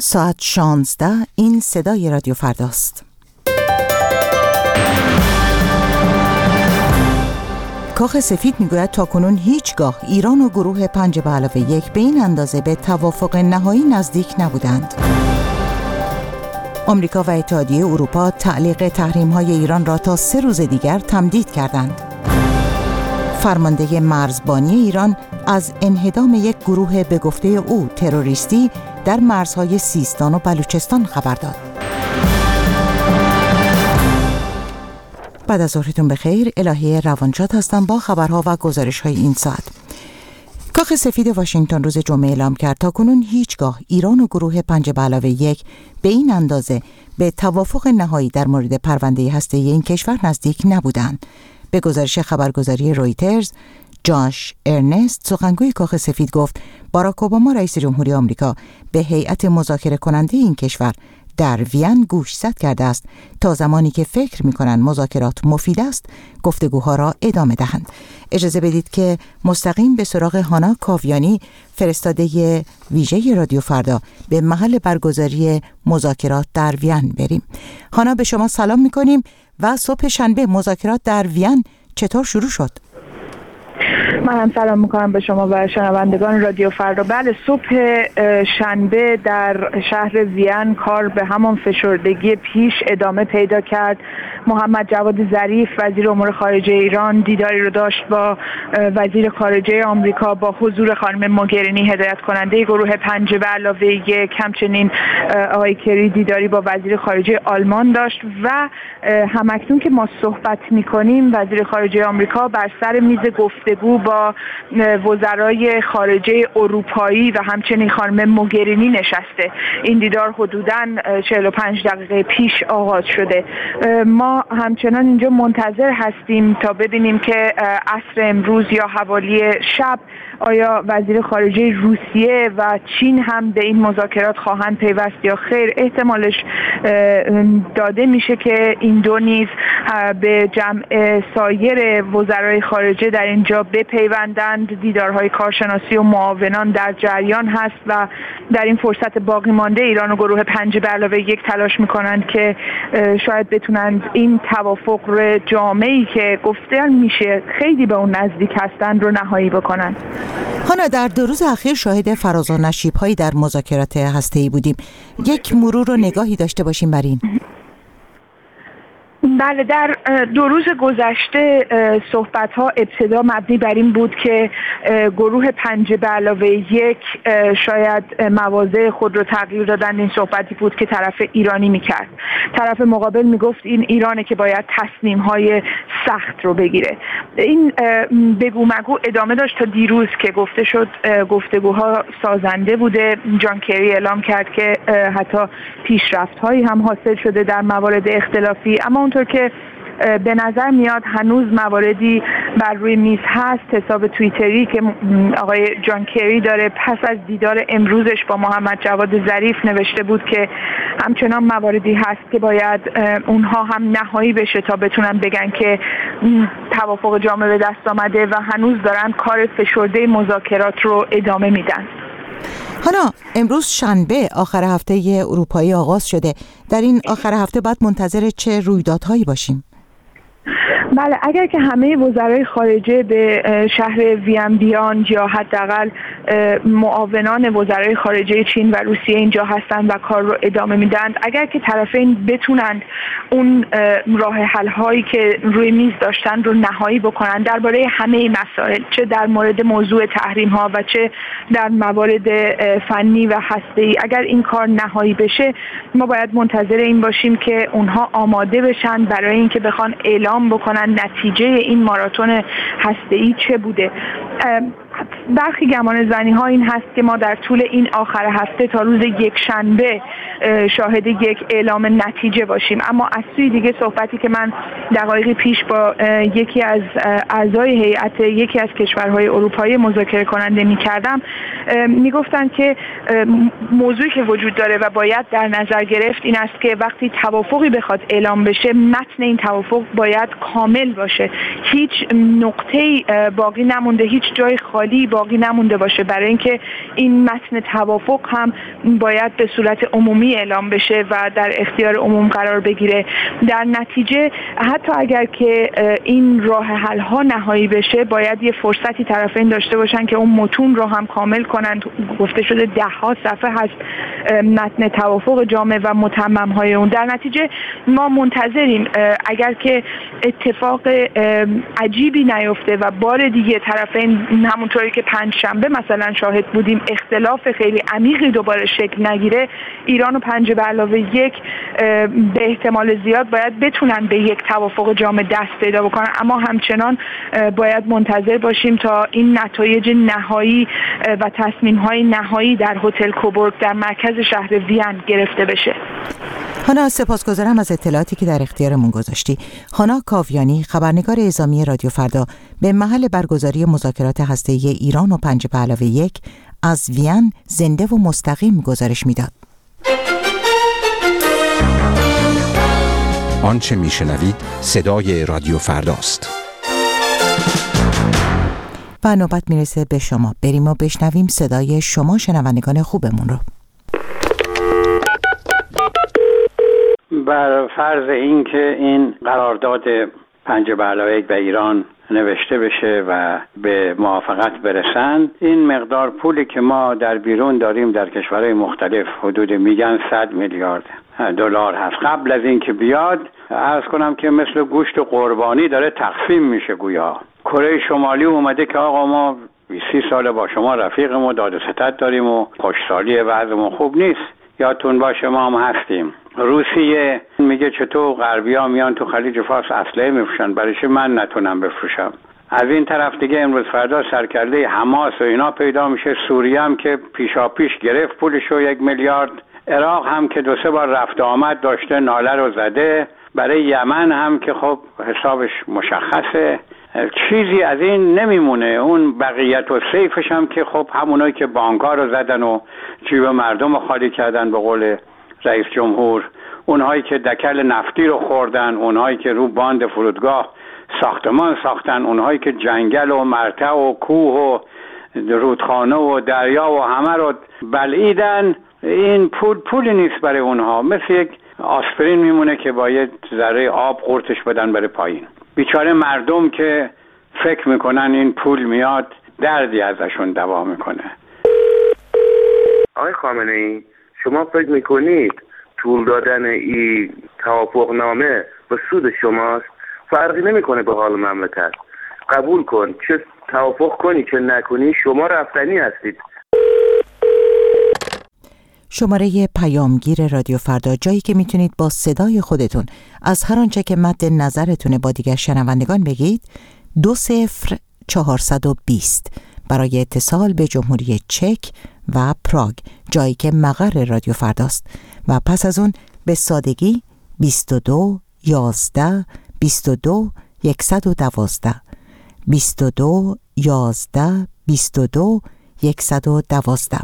ساعت 16. این صدای رادیو فرداست. کاخ سفید میگوید تاکنون هیچگاه ایران و گروه 5+1 به این اندازه به توافق نهایی نزدیک نبودند. آمریکا و اتحادیه اروپا تعلیق تحریم‌های ایران را تا 3 روز دیگر تمدید کردند. فرمانده مرزبانی ایران از انهدام یک گروه به گفته او تروریستی در مرزهای سیستان و بلوچستان خبر داد. بعد از ظهرتون بخیر، الهی روانشاد هستم با خبرها و گزارش‌های این ساعت. کاخ سفید واشنگتن روز جمعه اعلام کرد تاکنون هیچگاه ایران و گروه 5+1 به این اندازه به توافق نهایی در مورد پرونده هسته‌ای این کشور نزدیک نبودند. به گزارش خبرگزاری رویترز، جاش ارنست سخنگوی کاخ سفید گفت باراک اوباما رئیس جمهوری آمریکا به هیئت مذاکره کننده این کشور در وین گوشزد کرده است تا زمانی که فکر می‌کنند مذاکرات مفید است گفتگوها را ادامه دهند. اجازه بدید که مستقیم به سراغ هانا کاویانی، فرستاده ویژه رادیو فردا، به محل برگزاری مذاکرات در وین بریم. هانا، به شما سلام می‌کنیم و صبح شنبه مذاکرات در وین چطور شروع شد؟ من هم سلام میکنم به شما و شنوندگان رادیو فردا. بله، صبح شنبه در شهر وین کار به همان فشردگی پیش ادامه پیدا کرد. محمد جواد ظریف وزیر امور خارجه ایران دیداری رو داشت با وزیر خارجه آمریکا با حضور خانم موگرینی هدایت کننده گروه 5+1. همچنین آقای کری دیداری با وزیر خارجه آلمان داشت و همکنون که ما صحبت میکنیم وزیر خارجه آمریکا بر سر میز گفتگو با وزرای خارجه اروپایی و همچنین خانم موگرینی نشسته. این دیدار حدوداً 45 دقیقه پیش آغاز شده. ما همچنان اینجا منتظر هستیم تا ببینیم که عصر امروز یا حوالی شب آیا وزیر خارجه روسیه و چین هم به این مذاکرات خواهند پیوست یا خیر. احتمالش داده میشه که این دو نیز به جمع سایر وزرای خارجه در اینجا بپیوندند. دیدارهای کارشناسی و معاونان در جریان هست و در این فرصت باقی مانده ایران و گروه 5+1 تلاش میکنند که شاید بتونند این توافق رو جامعی که گفته میشه خیلی به اون نزدیک هستند رو نهایی بکنند. هانا، در 2 روز اخیر شاهد فراز و نشیب‌هایی در مذاکرات هسته‌ای بودیم. یک مرور و نگاهی داشته باشیم بر این. بله، در 2 روز گذشته صحبت‌ها ابتدا مبنی بر این بود که گروه 5+1 شاید مواضع خود رو تغییر دادن. این صحبتی بود که طرف ایرانی میکرد. طرف مقابل میگفت این ایرانه که باید تصمیم‌های سخت رو بگیره. این بگو مگو ادامه داشت تا دیروز که گفته شد گفتگوها سازنده بوده. جان کری اعلام کرد که حتی پیشرفت‌هایی هم حاصل شده در موارد اختلافی، اما اونطور که به نظر میاد هنوز مواردی بر روی میز هست. حساب توییتری که آقای جان کری داره پس از دیدار امروزش با محمد جواد ظریف نوشته بود که همچنان مواردی هست که باید اونها هم نهایی بشه تا بتونن بگن که توافق جامع به دست آمده و هنوز دارن کار فشرده مذاکرات رو ادامه میدن. حالا امروز شنبه آخر هفته اروپایی آغاز شده. در این آخر هفته باید منتظر چه رویدادهایی باشیم؟ بله، اگر که همه وزرای خارجه به شهر وین بیان یا حداقل معاونان وزرای خارجه چین و روسیه اینجا هستند و کار رو ادامه میدن، اگر که طرفین بتونند اون راه حل هایی که روی میز داشتن رو نهایی بکنن درباره همه مسائل، چه در مورد موضوع تحریم ها و چه در موارد فنی و هسته‌ای، اگر این کار نهایی بشه ما باید منتظر این باشیم که اونها آماده بشن برای اینکه بخوان اعلام بکنن نتیجه این ماراتون هسته‌ای چه بوده. برخی گمان زنی ها این هست که ما در طول این آخر هفته تا روز یکشنبه شاهد یک اعلام نتیجه باشیم، اما از سوی دیگه صحبتی که من دقایقی پیش با یکی از اعضای هیئت یکی از کشورهای اروپایی مذاکره کننده می‌کردم میگفتن که موضوعی که وجود داره و باید در نظر گرفت این است که وقتی توافقی بخواد اعلام بشه متن این توافق باید کامل باشه، هیچ نقطه‌ای باقی نمونده، هیچ جای خالی باقی نمونده باشه، برای اینکه این متن توافق هم باید به صورت عمومی اعلام بشه و در اختیار عموم قرار بگیره. در نتیجه حتی اگر که این راه حل ها نهایی بشه، باید یه فرصتی طرفین داشته باشن که اون متون رو هم کامل کنن. گفته شده 10 صفحه هست متن توافق جامع و متمم های اون. در نتیجه ما منتظریم اگر که اتفاق عجیبی نیفته و بار دیگه طرفین همونطوری که پنجشنبه مثلا شاهد بودیم اختلاف خیلی عمیقی دوباره شکل نگیره، ایران و 5+1 به احتمال زیاد باید بتونن به یک توافق جامع دست پیدا بکنن. اما همچنان باید منتظر باشیم تا این نتایج نهایی و تصمیم‌های نهایی در هتل کوبورگ در مرکز شهر وین گرفته بشه. هانا، سپاسگزارم از اطلاعاتی که در اختیارمون گذاشتی. هانا کاویانی، خبرنگار اعزامی رادیو فردا، به محل برگزاری مذاکرات هسته‌ای ایران و 5+1 از وین زنده و مستقیم گزارش میداد. آنچه میشنوید صدای رادیو فرداست. و نوبت میرسه به شما. بریم و بشنویم صدای شما شنوندگان خوبمون رو. بر فرض اینکه این قرارداد 5+1 به ایران نوشته بشه و به موافقت برسن، این مقدار پولی که ما در بیرون داریم در کشورهای مختلف حدود میگن 100 میلیارد دلار هست. قبل از اینکه بیاد عرض کنم که مثل گوشت قربانی داره تقسیم میشه. گویا کره شمالی اومده که آقا ما 20 سال با شما رفیقیم و داد و ستد داریم و خوشحالی وضعمون خوب نیست، یادتون باشه ما هم هستیم. روسیه میگه چطور غربی‌ها میان تو خلیج فارس اسلحه میفروشن، برایش من نتونم بفروشم. از این طرف دیگه امروز فردا سرکرده حماس و اینا پیدا میشه. سوریه هم که پیشاپیش گرفت پولشو 1 میلیارد. عراق هم که 2-3 بار رفت آمد داشته ناله رو زده. برای یمن هم که خب حسابش مشخصه، چیزی از این نمیمونه. اون بقیت و سیفش هم که خب همونایی که بانک‌ها رو زدن و جیب مردم رو خالی کردن به قول رئیس جمهور، اونهایی که دکل نفتی رو خوردن، اونهایی که رو باند فرودگاه ساختمان ساختن، اونهایی که جنگل و مرتع و کوه و رودخانه و دریا و همه رو بلعیدن، این پولی نیست برای اونها. مثل یک آسپرین میمونه که باید ذره آب قورتش بدن بره پایین. بیچاره مردم که فکر میکنن این پول میاد دردی ازشون دوا میکنه. آقای خامنه‌ای، شما فکر میکنید طول دادن این توافق نامه به سود شماست؟ فرقی نمیکنه به حال مملکت. قبول کن، چه توافق کنی چه نکنی شما رفتنی هستید. شماره پیامگیر رادیو فردا، جایی که میتونید با صدای خودتون از هر آنچه که مد نظرتونه با دیگر شنوندگان بگید، 20420 برای اتصال به جمهوری چک و پراگ، جایی که مقر رادیو فرداست، و پس از اون به سادگی 22 11 22 112 22 11 22 112.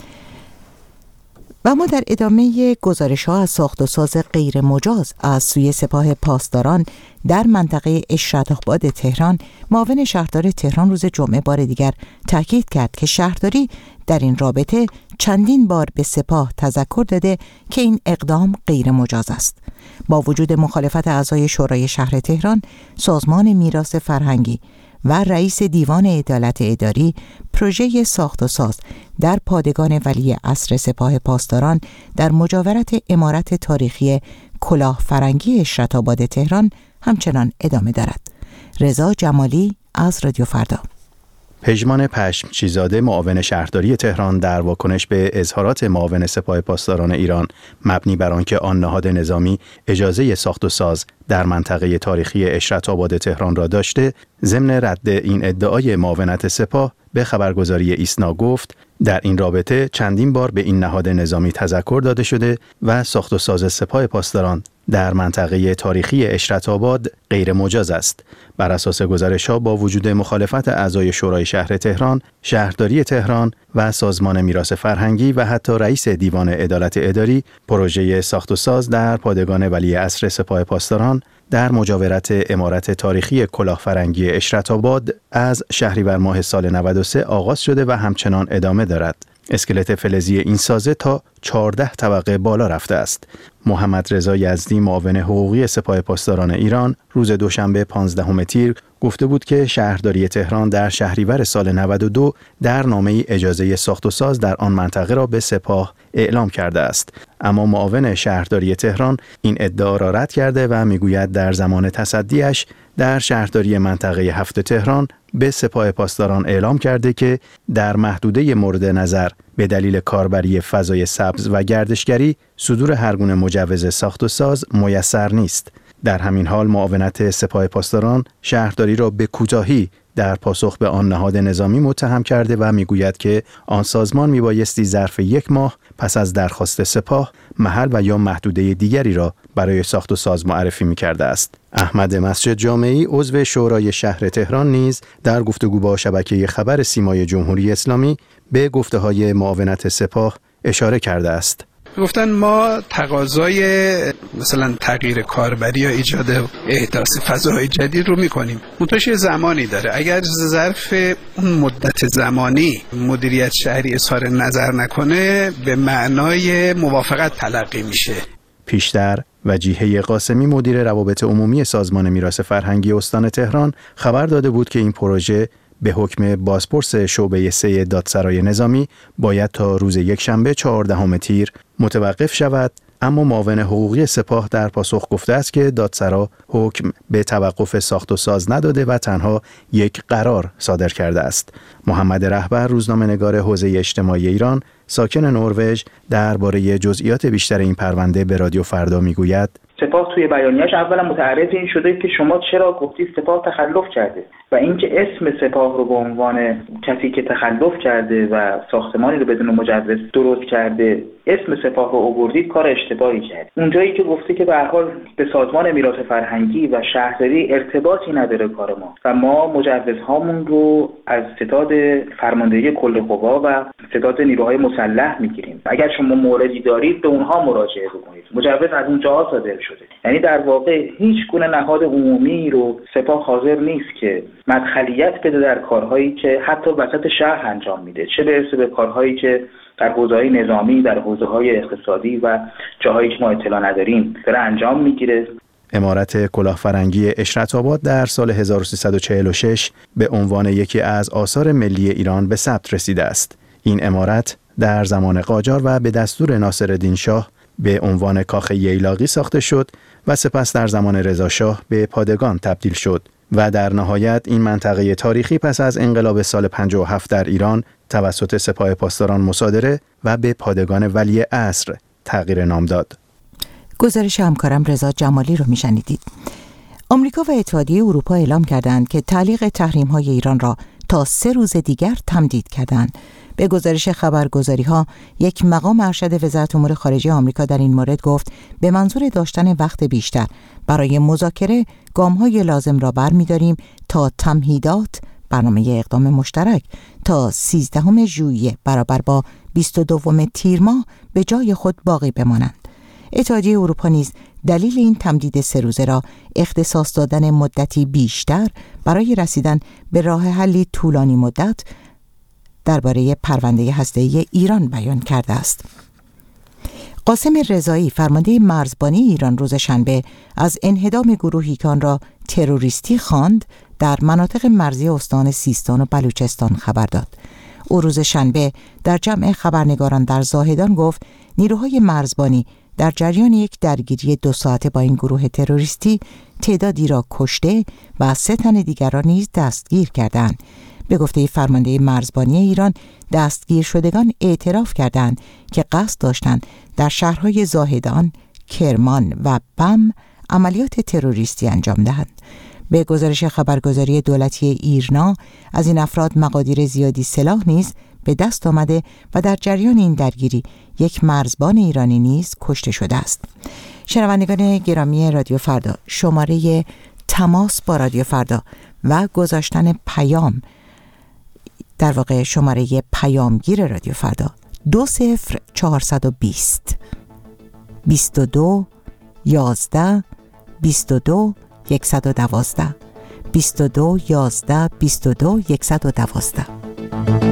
و ما در ادامه گزارش‌ها از ساخت و ساز غیر مجاز از سوی سپاه پاسداران در منطقه اشرت آباد تهران، معاون شهردار تهران روز جمعه بار دیگر تاکید کرد که شهرداری در این رابطه چندین بار به سپاه تذکر داده که این اقدام غیر مجاز است. با وجود مخالفت اعضای شورای شهر تهران، سازمان میراث فرهنگی و رئیس دیوان عدالت اداری، پروژه ساخت و ساز در پادگان ولی عصر سپاه پاسداران در مجاورت عمارت تاریخی کلاه فرنگی اشرت آباد تهران همچنان ادامه دارد. رضا جمالی از رادیو فردا. پژمان پشمچیزاده، معاون شهرداری تهران، در واکنش به اظهارات معاون سپاه پاسداران ایران مبنی بر آنکه آن نهاد نظامی اجازه ساخت و ساز در منطقه تاریخی اشرت آباد تهران را داشته، ضمن رد این ادعای معاونت سپاه به خبرگزاری ایسنا گفت در این رابطه چندین بار به این نهاد نظامی تذکر داده شده و ساخت و ساز سپاه پاسداران در منطقه تاریخی اشرت آباد غیر مجاز است. بر اساس گزارش‌ها با وجود مخالفت اعضای شورای شهر تهران، شهرداری تهران و سازمان میراث فرهنگی و حتی رئیس دیوان عدالت اداری، پروژه ساخت و ساز در پادگان ولی عصر سپاه پاسداران در مجاورت عمارت تاریخی کلاهفرنگی اشرت‌آباد از شهریور ماه سال 93 آغاز شده و همچنان ادامه دارد. اسکلت فلزی این سازه تا 14 طبقه بالا رفته است. محمد رضا یزدی معاون حقوقی سپاه پاسداران ایران روز دوشنبه 15 تیر گفته بود که شهرداری تهران در شهریور سال 92 در نامه‌ای اجازه ساخت و ساز در آن منطقه را به سپاه اعلام کرده است. اما معاون شهرداری تهران این ادعا را رد کرده و میگوید در زمان تصدیش در شهرداری منطقه 7 تهران به سپاه پاسداران اعلام کرده که در محدوده مورد نظر به دلیل کاربری فضای سبز و گردشگری صدور هر گونه مجوز ساخت و ساز میسر نیست. در همین حال معاونت سپاه پاسداران شهرداری را به کوتاهی در پاسخ به آن نهاد نظامی متهم کرده و میگوید که آن سازمان میبایستی ظرف 1 ماه پس از درخواست سپاه محل و یا محدوده دیگری را برای ساخت و ساز معرفی میکرده است. احمد مسجد جامعی عضو شورای شهر تهران نیز در گفتگو با شبکه خبر سیمای جمهوری اسلامی به گفته‌های معاونت سپاه اشاره کرده است. گفتن ما تقاضای مثلا تغییر کاربری یا ایجاد احداث فضای جدید رو میکنیم. منتها زمانی داره. اگر ظرف اون مدت زمانی مدیریت شهری اظهار نظر نکنه به معنای موافقت تلقی میشه. پیشتر وجیهه قاسمی مدیر روابط عمومی سازمان میراث فرهنگی استان تهران خبر داده بود که این پروژه به حکم بازپرس شعبه 3 دادسرای نظامی باید تا روز یکشنبه 14 تیر متوقف شود، اما معاون حقوقی سپاه در پاسخ گفته است که دادسرا حکم به توقف ساخت و ساز نداده و تنها یک قرار صادر کرده است. محمد رهبر روزنامه‌نگار حوزه اجتماعی ایران ساکن نروژ درباره جزئیات بیشتر این پرونده به رادیو فردا میگوید: سپاه توی بیانیه‌اش اولا متعرض این شده که شما چرا گفتید سپاه تخلف کرده و اینکه اسم سپاه رو به عنوان کسی که تخلف کرده و ساختمانی رو بدون مجوز درست کرده اسم سپاه رو آوردید کار اشتباهی کرد. اونجایی که گفته که به هر حال به سازمان میراث فرهنگی و شهرداری ارتباطی نداره کار ما و ما مجوزهامون رو از ستاد فرماندهی کل قوا و ستاد نیروهای مسلح میگیریم. اگر شما موردی دارید به اونها مراجعه بکنید. مجوز از اونجاها صادر شده. یعنی در واقع هیچ گونه نهاد عمومی رو سپاه حاضر نیست که مدخلیت بده در کارهایی که حتی وسط شهر انجام میده، چه برسه به کارهایی که در حوزه‌های نظامی، در حوزه‌های اقتصادی و جاهایی که ما اطلاع نداریم داره انجام میگیره. عمارت کلاهفرنگی اشرت‌آباد در سال 1346 به عنوان یکی از آثار ملی ایران به ثبت رسیده است. این عمارت در زمان قاجار و به دستور ناصرالدین شاه به عنوان کاخ ییلاقی ساخته شد و سپس در زمان رضاشاه به پادگان تبدیل شد و در نهایت این منطقه تاریخی پس از انقلاب سال 57 در ایران توسط سپاه پاسداران مصادره و به پادگان ولی عصر تغییر نام داد. گزارش همکارم رضا جمالی رو میشنیدید. آمریکا و اتحادیه اروپا اعلام کردند که تعلیق تحریم‌های ایران را تا 3 روز دیگر تمدید کردند. به گزارش خبرگزاری‌ها یک مقام ارشد وزارت امور خارجه آمریکا در این مورد گفت به منظور داشتن وقت بیشتر برای مذاکره گام‌های لازم را برمی‌داریم تا تمهیدات برنامه اقدام مشترک تا 13 ژوئیه برابر با 22 تیر ماه به جای خود باقی بمانند. اتحادیه اروپا نیز دلیل این تمدید 3 روزه را اختصاص دادن مدتی بیشتر برای رسیدن به راه حلی طولانی مدت درباره پرونده هسته‌ای ایران بیان کرده است. قاسم رضایی فرمانده مرزبانی ایران روز شنبه از انهدام گروهی که آن را تروریستی خواند در مناطق مرزی استان سیستان و بلوچستان خبر داد. او روز شنبه در جمع خبرنگاران در زاهدان گفت نیروهای مرزبانی در جریان یک درگیری 2 ساعته با این گروه تروریستی تعدادی را کشته و 3 تن دیگر را نیز دستگیر کردند. به گفته فرمانده مرزبانی ایران دستگیر شدگان اعتراف کردند که قصد داشتند در شهرهای زاهدان، کرمان و بم عملیات تروریستی انجام دهند. به گزارش خبرگزاری دولتی ایرنا از این افراد مقادیر زیادی سلاح نیز به دست آمده و در جریان این درگیری یک مرزبان ایرانی نیز کشته شده است. شنوندگان گرامی رادیو فردا، شماره تماس با رادیو فردا و گذاشتن پیام، در واقع شماره پیامگیر رادیو فردا 20420 22 11 22 112 22 11 22 112.